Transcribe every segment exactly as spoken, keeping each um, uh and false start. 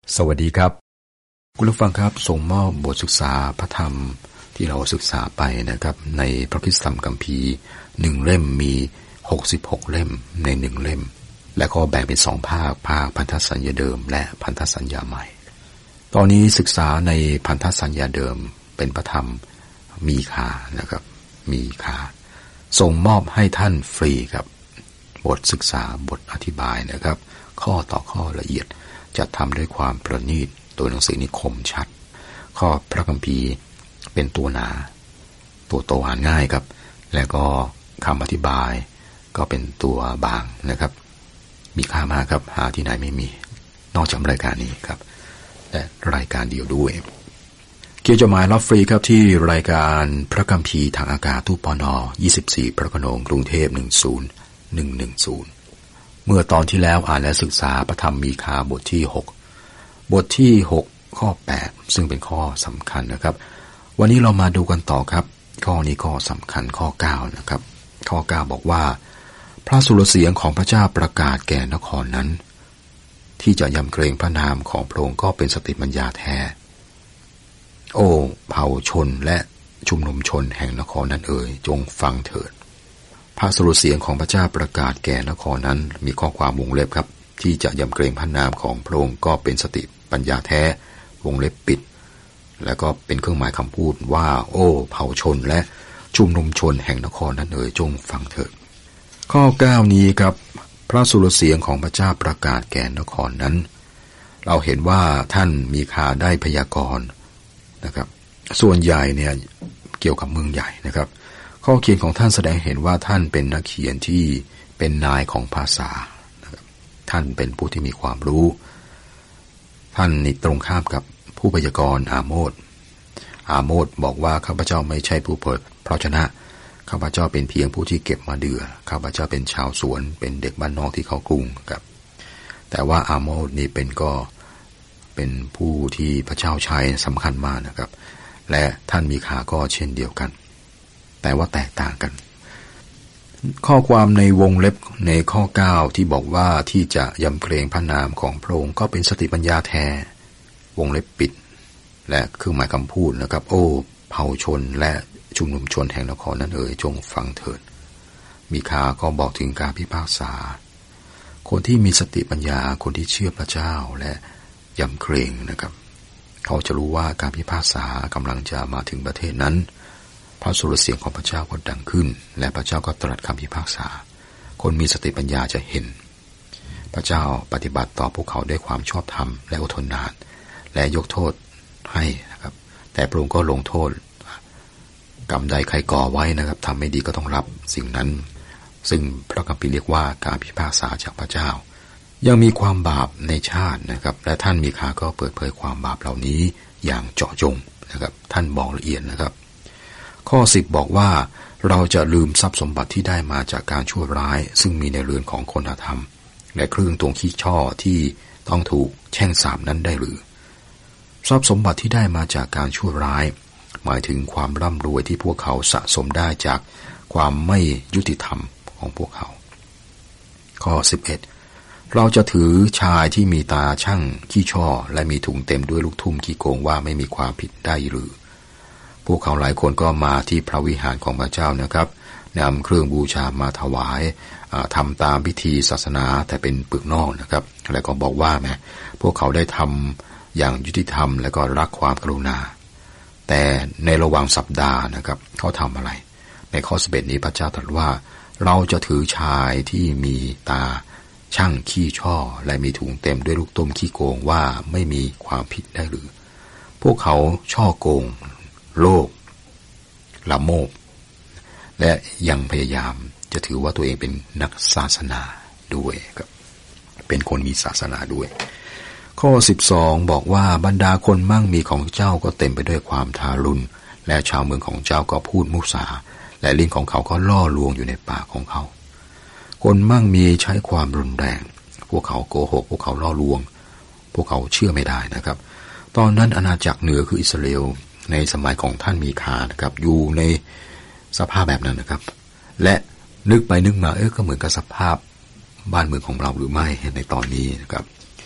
สวัสดีครับคุณผู้ฟังครับส่งมอบบทศึกษาพระธรรมที่เราศึกษาไปนะครับในพระคริสตธรรมคัมภีร์หนึ่งเล่มมีหกสิบหกเล่มในหนึ่งเล่มและก็แบ่งเป็นสองภาคภาคพันธสัญญาเดิมและพันธสัญญาใหม่ตอนนี้ศึกษาในพันธสัญญาเดิมเป็นพระธรรมมีคานะครับมีคาส่งมอบให้ท่านฟรีครับบทศึกษาบทอธิบายนะครับข้อต่อข้อละเอียดจะทำด้วยความประณีตตัวหนังสือนิคมชัดข้อพระคัมภีร์เป็นตัวหนาตัวโตอ่านง่ายครับและก็คำอธิบายก็เป็นตัวบางนะครับมีค่ามากครับหาที่ไหนไม่มีนอกจากรายการนี้ครับและรายการเดียวด้วยเขียนจดหมายรับฟรีครับที่รายการพระคัมภีร์ทางอากาศตู้ปนยี่สิบสี่พระโขนงกรุงเทพหนึ่งศูนย์หนึ่งหนึ่งศูนย์เมื่อตอนที่แล้วอ่านและศึกษาพระธรรมมีคาบทที่หกบทที่หกข้อแปดซึ่งเป็นข้อสำคัญนะครับวันนี้เรามาดูกันต่อครับข้อนี้ก็สำคัญข้อเก้านะครับข้อเก้าบอกว่าพระสุรเสียงของพระเจ้าประกาศแก่นครนั้นที่จะยำเกรงพระนามของพระองค์ก็เป็นสติปัญญาแท้โอ้เผ่าชนและชุมนุมชนแห่งนครนั้นเอ่ยจงฟังเถิดพระสุรเสียงของพระเจ้าประกาศแก่นครนั้นมีข้อความวงเล็บครับที่จะยำเกรงพระนามของพระองค์ก็เป็นสติปัญญาแท้วงเล็บปิดแล้วก็เป็นเครื่องหมายคำพูดว่าโอ้เผ่าชนและชุมนุมชนแห่งนครนั้นเอ่ยจงฟังเถิดข้อเก้านี้ครับพระสุรเสียงของพระเจ้าประกาศแก่นครนั้นเราเห็นว่าท่านมีคาได้พยากรณ์นะครับส่วนใหญ่เนี่ยเกี่ยวกับเมืองใหญ่นะครับข้อเขียนของท่านแสดงเห็นว่าท่านเป็นนักเขียนที่เป็นนายของภาษาท่านเป็นผู้ที่มีความรู้ท่านนี่ตรงข้ามกับผู้พยากรณ์อาโมสอาโมสบอกว่าข้าพเจ้าไม่ใช่ผู้เผยพระชนะข้าพเจ้าเป็นเพียงผู้ที่เก็บมาเดือข้าพเจ้าเป็นชาวสวนเป็นเด็กบ้านนอกที่เข้ากรุงครับแต่ว่าอาโมสนี่เป็นก็เป็นผู้ที่พระเจ้าใช้สำคัญมากนะครับและท่านมีคาก็เช่นเดียวกันแต่ว่าแตกต่างกันข้อความในวงเล็บในข้อเก้าที่บอกว่าที่จะยำเกรงพระนามของพระองค์ก็เป็นสติปัญญาแท้วงเล็บปิดและเครื่องหมายคำพูดนะครับโอ้เผ่าชนและชุมนุมชนแห่งนครนั้นเอ่ยจงฟังเถิดมีคาก็บอกถึงการพิพากษาคนที่มีสติปัญญาคนที่เชื่อพระเจ้าและยำเกรงนะครับเขาจะรู้ว่าการพิพากษากำลังจะมาถึงประเทศนั้นพระสุรเสียงของพระเจ้าก็ดังขึ้นและพระเจ้าก็ตรัสคำพิพากษาคนมีสติปัญญาจะเห็นพระเจ้าปฏิบัติต่อพวกเขาด้วยความชอบธรรมและอดทนนานและยกโทษให้นะครับแต่พระองค์ก็ลงโทษกรรมใดใครก่อไว้นะครับทำไม่ดีก็ต้องรับสิ่งนั้นซึ่งพระคัมภีร์เรียกว่าการพิพากษาจากพระเจ้ายังมีความบาปในชาตินะครับและท่านมีคาก็เปิดเผยความบาปเหล่านี้อย่างเจาะจงนะครับท่านบอกละเอียดนะครับข้อสิบบอกว่าเราจะลืมทรัพย์สมบัติที่ได้มาจากการชั่วร้ายซึ่งมีในเรือนของคนธรรมและเครื่องตวงขี้ช่อที่ต้องถูกแช่งสาปนั้นได้หรือทรัพย์สมบัติที่ได้มาจากการชั่วร้ายหมายถึงความร่ำรวยที่พวกเขาสะสมได้จากความไม่ยุติธรรมของพวกเขาข้อสิบเอ็ดเราจะถือชายที่มีตาช่างขี้ช่อและมีถุงเต็มด้วยลูกทุ่มขี้โกงว่าไม่มีความผิดได้หรือพวกเขาหลายคนก็มาที่พระวิหารของพระเจ้านะครับนำเครื่องบูชามาถวายทำตามพิธีศาสนาแต่เป็นเปลือกนอกนะครับแล้วก็บอกว่าแม้พวกเขาได้ทำอย่างยุติธรรมและก็รักความกรุณาแต่ในระหว่างสัปดาห์นะครับเขาทำอะไรในข้อสิบเอ็ดนี้พระเจ้าตรัสว่าเราจะถือชายที่มีตาช่างขี้ช่อและมีถุงเต็มด้วยลูกต้มขี้โกงว่าไม่มีความผิดได้หรือพวกเขาช่อโกงโลภละโมบและยังพยายามจะถือว่าตัวเองเป็นนักศาสนาด้วยครับเป็นคนมีศาสนาด้วยข้อสิบสองบอกว่าบรรดาคนมั่งมีของเจ้าก็เต็มไปด้วยความทารุณและชาวเมืองของเจ้าก็พูดมุสาและลิ้นของเขาก็ล่อลวงอยู่ในปากของเขาคนมั่งมีใช้ความรุนแรงพวกเขาโกหกพวกเขาล่อลวงพวกเขาเชื่อไม่ได้นะครับตอนนั้นอาณาจักรเหนือคืออิสราเอลในสมัยของท่านมีคานะครับอยู่ในสภาพแบบนั้นนะครับและนึกไปนึกมาเออก็เหมือนกับสภาพบ้านเมืองของเราหรือไม่ในตอนนี้นะครับ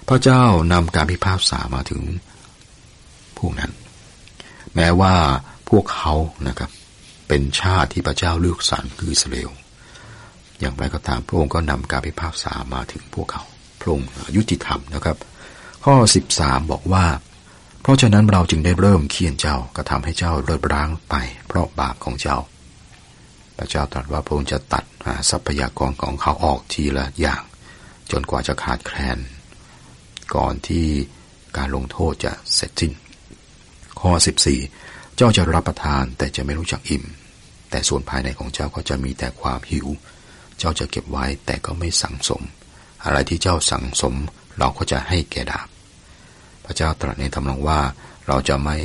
พระเจ้านำการพิพากษามาถึงพวกนั้นแม้ว่าพวกเขานะครับเป็นชาติที่พระเจ้าเลือกสรรคืออิสราเอลอย่างไรก็ตามพระองค์ก็นำการพิพากษามาถึงพวกเขาพระองค์ยุติธรรมนะครับข้อสิบสามบอกว่าเพราะฉะนั้นเราจึงได้เริ่มเคี่ยนเจ้ากระทำให้เจ้าเลิศร้างไปเพราะบาปของเจ้าพระเจ้าตรัสว่าพระองค์จะตัดทรัพยากรของเขาออกทีละอย่างจนกว่าจะขาดแคลนก่อนที่การลงโทษจะเสร็จสิ้นข้อสิบสี่เจ้าจะรับประทานแต่จะไม่รู้จักอิ่มแต่ส่วนภายในของเจ้าก็จะมีแต่ความหิวเจ้าจะเก็บไว้แต่ก็ไม่สั่งสมอะไรที่เจ้าสั่งสมเราก็จะให้แก่ดาบพระเจ้าตรัสในทำนองว่าเราจะไม่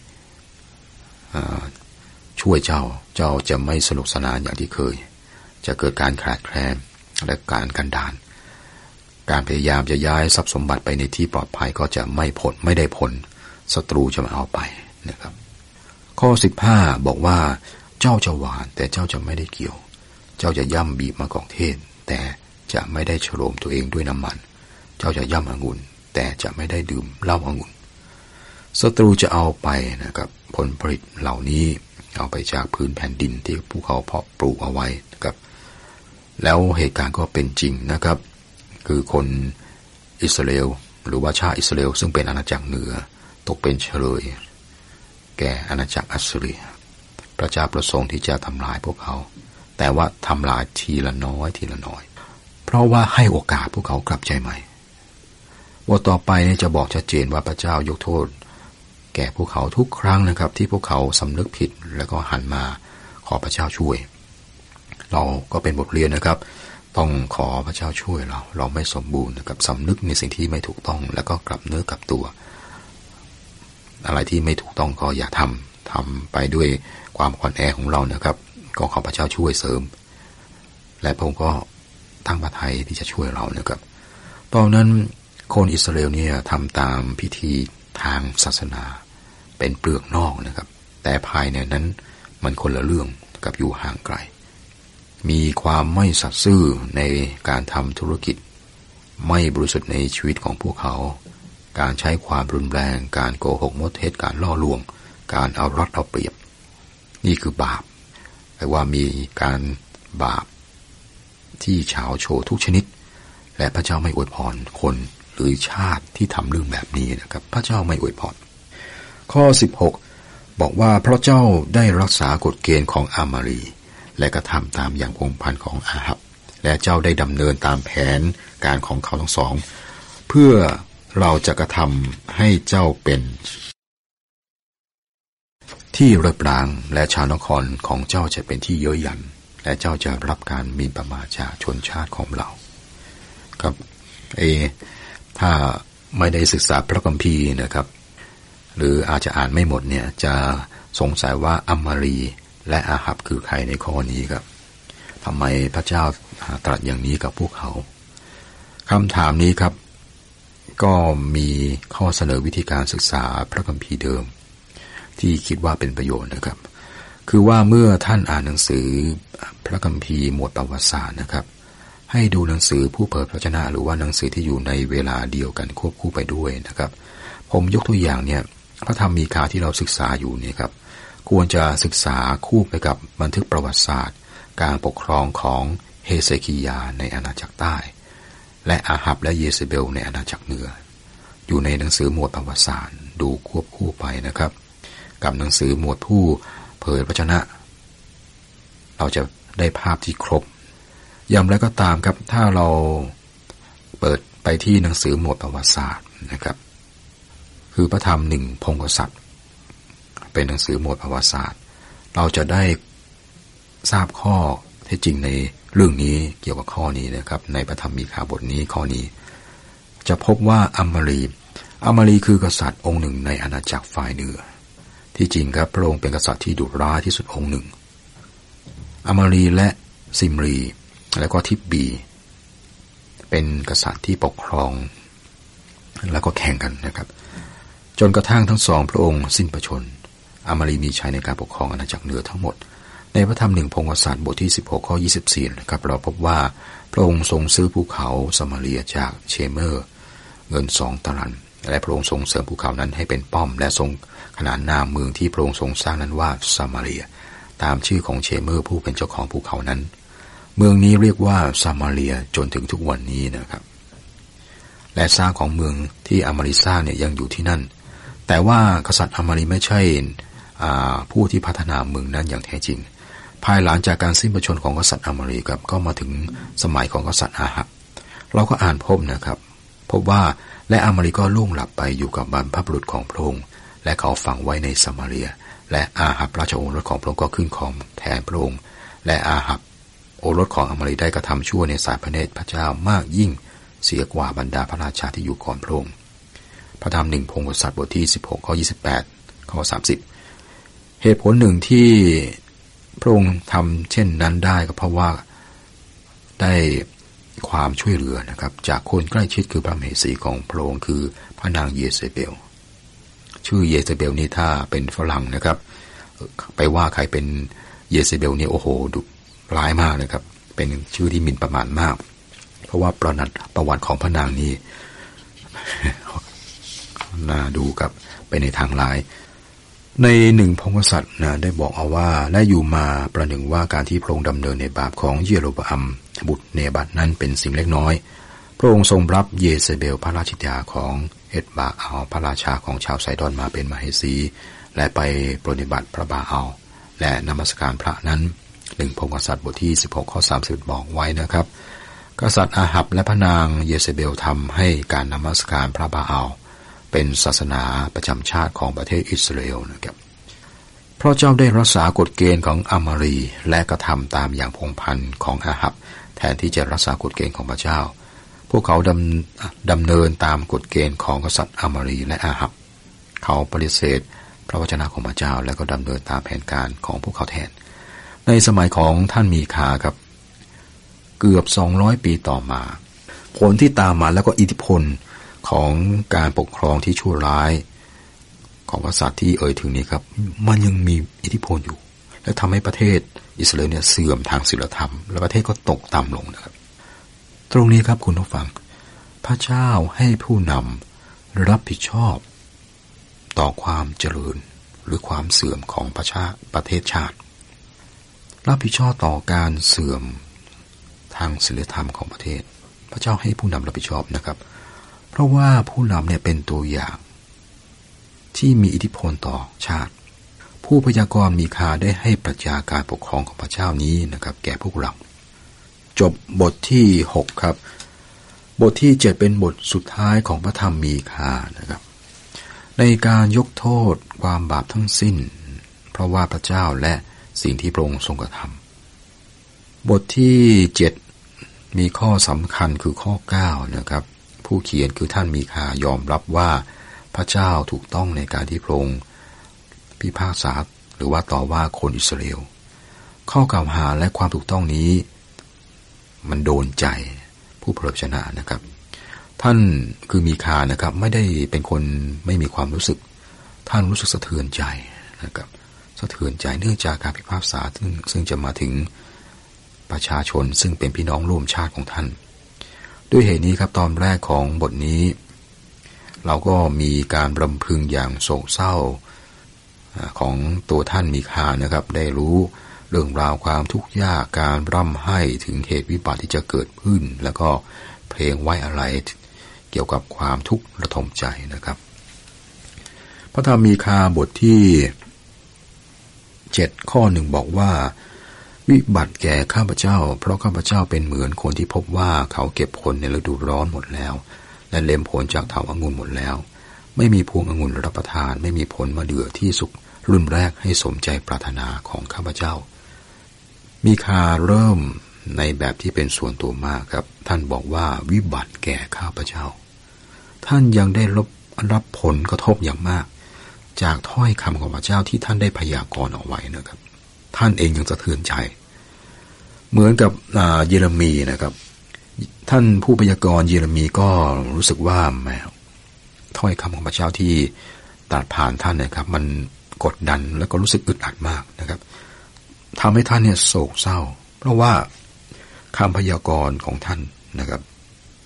ช่วยเจ้าเจ้าจะไม่สนุกสนานอย่างที่เคยจะเกิดการขาดแคลนและการกันดารการพยายามจะย้ายทรัพย์สมบัติไปในที่ปลอดภัยก็จะไม่ผลไม่ได้ผลศัตรูจะมาเอาไปนะครับข้อสิบห้าบอกว่าเจ้าจะหวานแต่เจ้าจะไม่ได้เกี่ยวเจ้าจะย่ำบีบมะกอกเทศแต่จะไม่ได้ฉโลมตัวเองด้วยน้ำมันเจ้าจะย่ำองุ่นแต่จะไม่ได้ดื่มเหล้าองุ่นศัตรูจะเอาไปนะครับผลผลิตเหล่านี้เอาไปจากพื้นแผ่นดินที่พวกเขาเพาะปลูกเอาไว้นะครับแล้วเหตุการณ์ก็เป็นจริงนะครับคือคนอิสราเอลหรือว่าชาติอิสราเอลซึ่งเป็นอาณาจักรเหนือตกเป็นเฉลยแก่อาณาจักรอัสซีเรียพระเจ้าประสงค์ที่จะทำลายพวกเขาแต่ว่าทำลายทีละน้อยทีละน้อยเพราะว่าให้โอกาสพวกเขากลับใจใหม่บทต่อไปนี่จะบอกชัดเจนว่าพระเจ้ายกโทษแก่พวกเขาทุกครั้งนะครับที่พวกเขาสำนึกผิดแล้วก็หันมาขอพระเจ้าช่วยเราก็เป็นบทเรียนนะครับต้องขอพระเจ้าช่วยเราเราไม่สมบูรณ์นะครับสำนึกในสิ่งที่ไม่ถูกต้องแล้วก็กลับเนื้อกลับตัวอะไรที่ไม่ถูกต้องก็อย่าทำทำไปด้วยความอ่อนแอของเรานะครับก็ขอพระเจ้าช่วยเสริมและพระองค์ก็ตั้งพระทัยที่จะช่วยเรานะครับตอนนั้นคนอิสราเอลเนี่ยทำตามพิธีทางศาสนาเป็นเปลือกนอกนะครับแต่ภายในนั้นมันคนละเรื่องกับอยู่ห่างไกลมีความไม่สัตย์ซื่อในการทำธุรกิจไม่บริสุทธิ์ในชีวิตของพวกเขาการใช้ความรุนแรงการโกหกมดเท็จการล่อลวงการเอารัดเอาเปรียบนี่คือบาปแปลว่ามีการบาปที่ฉาวโชว์ทุกชนิดและพระเจ้าไม่อวยพรคนหรือชาติที่ทำเรื่องแบบนี้นะครับพระเจ้าไม่อวยพรข้อสิบหกบอกว่าเพราะเจ้าได้รักษากฎเกณฑ์ของอามารีและกระทำตามอย่างพงพันของอาหับและเจ้าได้ดำเนินตามแผนการของเขาทั้งสองเพื่อเราจะกระทำให้เจ้าเป็นที่เริบร้างและชาวนครของเจ้าจะเป็นที่เย้ยหยันและเจ้าจะรับการหมิ่นประมาทจากชนชาติของเราครับเอถ้าไม่ได้ศึกษาพระคัมภีร์นะครับหรืออาจจะอ่านไม่หมดเนี่ยจะสงสัยว่าอัมมารีและอาหับคือใครในข้อนี้ครับทำไมพระเจ้าตรัสอย่างนี้กับพวกเขาคำถามนี้ครับก็มีข้อเสนอวิธีการศึกษาพระคัมภีร์เดิมที่คิดว่าเป็นประโยชน์นะครับคือว่าเมื่อท่านอ่านหนังสือพระคัมภีร์หมวดประวัติศาสตร์นะครับให้ดูหนังสือผู้เผยพระวจนะหรือว่าหนังสือที่อยู่ในเวลาเดียวกันควบคู่ไปด้วยนะครับผมยกตัวอย่างเนี่ยพระธรรมมีคาที่เราศึกษาอยู่เนี่ยครับควรจะศึกษาคู่ไปกับบันทึกประวัติศาสตร์การปกครองของเฮเซคิยาในอาณาจักรใต้และอาหับและเยเซเบลในอาณาจักรเหนืออยู่ในหนังสือหมวดประวัติศาสตร์ดูควบคู่ไปนะครับกับหนังสือหมวดผู้เผยพระวจนะเราจะได้ภาพที่ครบอย่างไรก็ตามครับถ้าเราเปิดไปที่หนังสือหมวดประวัติศาสตร์นะครับคือพระธรรมหนึ่งพงศษัตริย์เป็นหนังสือหมวดประวัติศาสตร์เราจะได้ทราบข้อเท็จจริงในเรื่องนี้เกี่ยวกับข้อนี้นะครับในพระธรรมมีคาบทนี้ข้อนี้จะพบว่าอัมมารีอัมมารีคือกษัตริย์องค์หนึ่งในอาณาจักรฝ่ายเหนือที่จริงครับพระองค์เป็นกษัตริย์ที่ดุร้ายที่สุดองค์หนึ่งอัมมารีและซิมรีและก็ทิบบีเป็นกษัตริย์ที่ปกครองแล้วก็แข่งกันนะครับจนกระทั่งทั้งสองพระองค์สิ้นพระชนม์อามารีมีชัยในการปกครองอาณาจักรเหนือทั้งหมดในพระธรรมหนึ่งพงศษัตริย์บทที่สิบหกข้อยี่สิบสี่นะครับเราพบว่าพระองค์ทรงซื้อภูเขาสมาเรียจากเชเมอร์เงินสองตรันและพระองค์ทรงเสริมภูเขานั้นให้เป็นป้อมและทรงขนานนามเมืองที่พระองค์ทรงสร้างนั้นว่าซามาเรียตามชื่อของเชเมอร์ผู้เป็นเจ้าของภูเขานั้นเมืองนี้เรียกว่าซามาเรียจนถึงทุกวันนี้นะครับและซากของเมืองที่อามาริสร้างเนี่ยยังอยู่ที่นั่นแต่ว่ากษัตริย์อามารีไม่ใช่ผู้ที่พัฒนาเมืองนั้นอย่างแท้จริงภายหลังจากการสิ้นพระชนม์ของกษัตริย์อามารีครับก็มาถึงสมัยของกษัตริย์อาหับเราก็อ่านพบนะครับพบว่าและอามารีก็ล่วงหลับไปอยู่กับบรรพบุรุษของพระองค์และเขาฝังไว้ในซามาเรียและอาหับราชโอรสของพระองค์ก็ขึ้นครองแทนพระองค์และอาหับโอรสของอามารีได้กระทำชั่วในสายพระเนตรพระเจ้ามากยิ่งเสียกว่าบรรดาพระราชาที่อยู่ก่อนพระองค์พระธรรมหนึ่งพงศกษัตริย์บทที่สิบหกข้อยี่สิบแปดข้อสามสิบเหตุผลหนึ่งที่พระองค์ทำเช่นนั้นได้ก็เพราะว่าได้ความช่วยเหลือนะครับจากคนใกล้ชิดคือพระมเหสีของพระองค์คือพระนางเยเซเบลชื่อเยเซเบลนี้ถ้าเป็นฝรั่งนะครับไปว่าใครเป็นเยเซเบลนี่โอ้โหดุร้ายมากนะครับเป็นชื่อที่หมิ่นประมาทมากเพราะว่าประวัติประวัติของพระนางนี้ น่าดูกับไปในทางร้ายในหนึ่งพงศษัตริย์นะได้บอกเอาว่าและอยู่มาประหนึ่งว่าการที่พระองค์ดำเนินในบาปของเยโรบอัมบุตรเนบัตนั้นเป็นสิ่งเล็กน้อยพระองค์ทรงรับเยเซเบลพระราชธิดาของเอ็ดบาอัลพระราชาของชาวไซดอนมาเป็นมเหสีและไปปฏิบัติพระบาอัลและนมัสการพระนั้นหนึ่งพงศษัตริย์บทที่สิบหกข้อสามสิบบอกไว้นะครับกษัตริย์อาหับและพระนางเยเซเบลทำให้การนมัสการพระบาอัลเป็นศาสนาประจำชาติของประเทศอิสราเอลนะครับเพราะเจ้าได้รักษากฎเกณฑ์ของอามารีและกระทำตามอย่างพงพันของอาหับแทนที่จะรักษากฎเกณฑ์ของพระเจ้าพวกเขาดำดำเนินตามกฎเกณฑ์ของกษัตริย์อามารีและอาหับเขาปฏิเสธพระวจนะของพระเจ้าและก็ดำเนินตามแผนการของพวกเขาแทนในสมัยของท่านมีคาครับเกือบสองร้อยปีต่อมาผลที่ตามมาแล้วก็อิทธิพลของการปกครองที่ชั่วร้ายของกษัตริย์ที่เอ่ยถึงนี้ครับมันยังมีอิทธิพลอยู่และทำให้ประเทศอิสราเอลเนี่ยเสื่อมทางศีลธรรมและประเทศก็ตกต่ำลงนะครับตรงนี้ครับคุณผู้ฟังพระเจ้าให้ผู้นำรับผิดชอบต่อความเจริญหรือความเสื่อมของประชาประเทศชาติรับผิดชอบต่อการเสื่อมทางศีลธรรมของประเทศพระเจ้าให้ผู้นำรับผิดชอบนะครับเพราะว่าผู้นำเนี่ยเป็นตัวอย่างที่มีอิทธิพลต่อชาติผู้พยากรณ์มีคาได้ให้ปรัชญาการปกครองของพระเจ้านี้นะครับแก่พวกเราจบบทที่หกครับบทที่เจ็ดเป็นบทสุดท้ายของพระธรรมมีคานะครับในการยกโทษความบาปทั้งสิ้นเพราะว่าพระเจ้าและสิ่งที่พระองค์ทรงกระทำบทที่เจ็ดมีข้อสำคัญคือข้อเก้านะครับผู้เขียนคือท่านมีคายอมรับว่าพระเจ้าถูกต้องในการที่พระองค์พิพากษาหรือว่าต่อว่าคนอิสราเอลข้อกล่าวหาและความถูกต้องนี้มันโดนใจผู้เผยพระชนะนะครับท่านคือมีคานะครับไม่ได้เป็นคนไม่มีความรู้สึกท่านรู้สึกสะเทือนใจนะครับสะเทือนใจเนื่องจากการพิพากษาซึ่งซึ่งจะมาถึงประชาชนซึ่งเป็นพี่น้องร่วมชาติของท่านด้วยเหตุนี้ครับตอนแรกของบทนี้เราก็มีการรำพึงอย่างโศกเศร้าของตัวท่านมีคานะครับได้รู้เรื่องราวความทุกข์ยากการร่ำไห้ถึงเหตุวิบัติที่จะเกิดขึ้นแล้วก็เพลงไว้อะไรเกี่ยวกับความทุกข์ระทมใจนะครับพระธรรมมีคาบทที่เจ็ดข้อหนึ่งบอกว่าวิบัติแก่ข้าพเจ้าเพราะข้าพเจ้าเป็นเหมือนคนที่พบว่าเขาเก็บผลในฤดูร้อนหมดแล้วและเล็มผลจากเถาองุ่นหมดแล้วไม่มีพวงองุ่นรับประทานไม่มีผลมะเดื่อที่สุกรุ่นแรกให้สมใจปรารถนาของข้าพเจ้ามีคาเริ่มในแบบที่เป็นส่วนตัวมากครับท่านบอกว่าวิบัติแก่ข้าพเจ้าท่านยังได้รับรับผลกระทบอย่างมากจากถ้อยคำของพระเจ้าที่ท่านได้พยากรณ์เอาไว้นะครับท่านเองยังสะเทือนใจเหมือนกับเยเรมีนะครับท่านผู้พยากรณ์เยเรมีก็รู้สึกว่าแหมถ้อยคำของพระเจ้าที่ตรัสผ่านท่านนะครับมันกดดันแล้วก็รู้สึกอึดอัดมากนะครับทำให้ท่านเนี่ยโศกเศร้าเพราะว่าคำพยากรณ์ของท่านนะครับ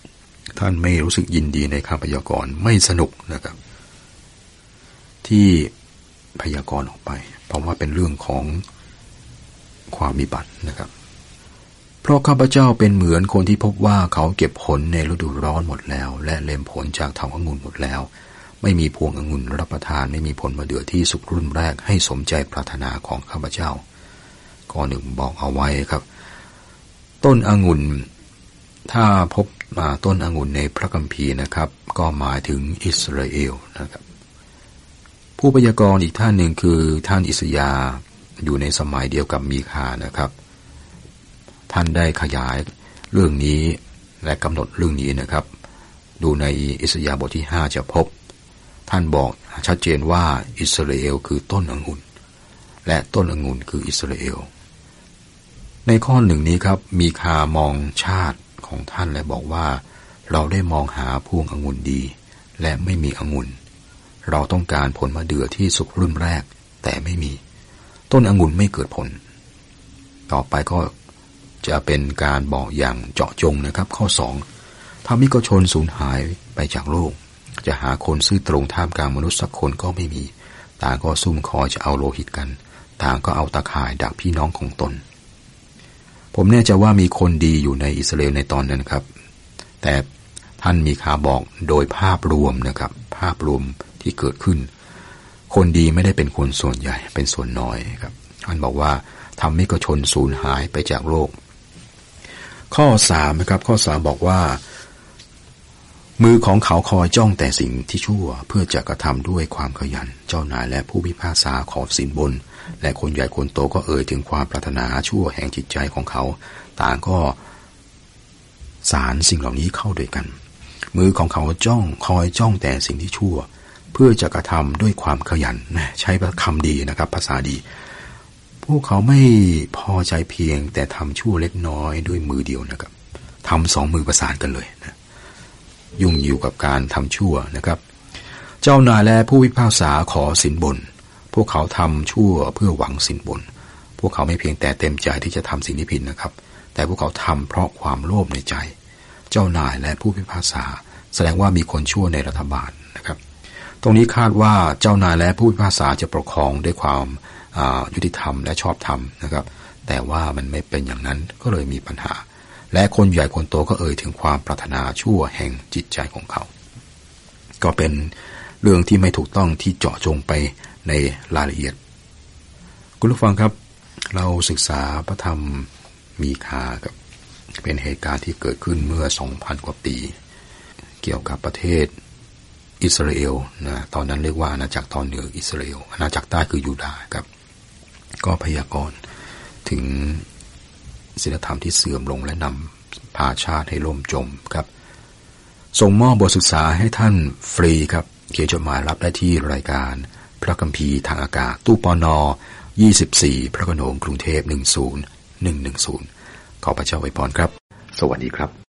ท่านไม่รู้สึกยินดีในคำพยากรณ์ไม่สนุกนะครับที่พยากรณ์ออกไปเพราะว่าเป็นเรื่องของความวิบัตินะครับเพราะข้าพเจ้าเป็นเหมือนคนที่พบว่าเขาเก็บผลในฤดูร้อนหมดแล้วและเล็มผลจากเถาองุ่นหมดแล้วไม่มีพวงองุ่นรับประทานไม่มีผลมะเดื่อที่สุกรุ่นแรกให้สมใจปรารถนาของข้าพเจ้าข้อหนึ่งบอกเอาไว้ครับต้นองุ่นถ้าพบมาต้นองุ่นในพระคัมภีร์นะครับก็หมายถึงอิสราเอลนะครับผู้พยากรณ์อีกท่านหนึ่งคือท่านอิสยาห์อยู่ในสมัยเดียวกับมีคานะครับท่านได้ขยายเรื่องนี้และกำหนดเรื่องนี้นะครับดูในอิสยาห์บทที่ห้าจะพบท่านบอกชัดเจนว่าอิสราเอลคือต้นองุ่นและต้นองุ่นคืออิสราเอลในข้อหนึ่งนี้ครับมีคามองชาติของท่านและบอกว่าเราได้มองหาพวงองุ่นดีและไม่มีองุ่นเราต้องการผลมะเดื่อที่สุกรุ่นแรกแต่ไม่มีต้นองุ่นไม่เกิดผลต่อไปก็จะเป็นการบอกอย่างเจาะจงนะครับข้อสองธรรมิกชนสูญหายไปจากโลกจะหาคนซื่อตรงท่ามกลางมนุษย์สักคนก็ไม่มีต่างก็ซุ่มคอยจะเอาโลหิตกันต่างก็เอาตะข่ายดักพี่น้องของตนผมแน่ใจว่ามีคนดีอยู่ในอิสราเอลในตอนนั้นครับแต่ท่านมีข่าวบอกโดยภาพรวมนะครับภาพรวมที่เกิดขึ้นคนดีไม่ได้เป็นคนส่วนใหญ่เป็นส่วนน้อยครับท่านบอกว่าธรรมิกชนสูญหายไปจากโลกข้อสามนะครับข้อสามบอกว่ามือของเขาคอยจ้องแต่สิ่งที่ชั่วเพื่อจะกระทำด้วยความขยันเจ้านายและผู้พิพากษาขอสินบนและคนใหญ่คนโตก็เอ่ยถึงความปรารถนาชั่วแห่งจิตใจของเขาต่างก็สารสิ่งเหล่านี้เข้าด้วยกันมือของเขาจ้องคอยจ้องแต่สิ่งที่ชั่วเพื่อจะกระทำด้วยความขยันใช้คำดีนะครับภาษาดีพวกเขาไม่พอใจเพียงแต่ทำชั่วเล็กน้อยด้วยมือเดียวนะครับทำสองมือประสานกันเลยนะยุ่งอยู่กับการทำชั่วนะครับเจ้านายและผู้พิพากษาขอสินบนพวกเขาทำชั่วเพื่อหวังสินบนพวกเขาไม่เพียงแต่เต็มใจที่จะทำสิ่งที่ผิดนะครับแต่พวกเขาทำเพราะความโลภในใจเจ้านายและผู้พิพากษาแสดงว่ามีคนชั่วในรัฐบาลนะครับตรงนี้คาดว่าเจ้านายและผู้พิพากษาจะปกครองด้วยความยุติธรรมและชอบธรรมนะครับแต่ว่ามันไม่เป็นอย่างนั้นก็เลยมีปัญหาและคนใหญ่คนโตก็เอ่ยถึงความปรารถนาชั่วแห่งจิตใจของเขาก็เป็นเรื่องที่ไม่ถูกต้องที่เจาะจงไปในรายละเอียดคุณผู้ฟังครับเราศึกษาพระธรรมมีคาครับเป็นเหตุการณ์ที่เกิดขึ้นเมื่อ สองพัน กว่าปีเกี่ยวกับประเทศอิสราเอลนะตอนนั้นเรียกว่าอาณาจักรตอนเหนืออิสราเอลอาณาจักรใต้คือยูดาห์ครับก็พยากรณ์ถึงศีลธรรมที่เสื่อมลงและนำพาชาติให้ล่มจมครับส่งมอบบทศึกษาให้ท่านฟรีครับเขียนจดหมายรับได้ที่รายการพระคัมภีร์ทางอากาศตู้ปนยี่สิบสี่พระโขนงกรุงเทพหนึ่งศูนย์หนึ่งหนึ่งศูนย์ขอพระเจ้าอวยพรครับสวัสดีครับ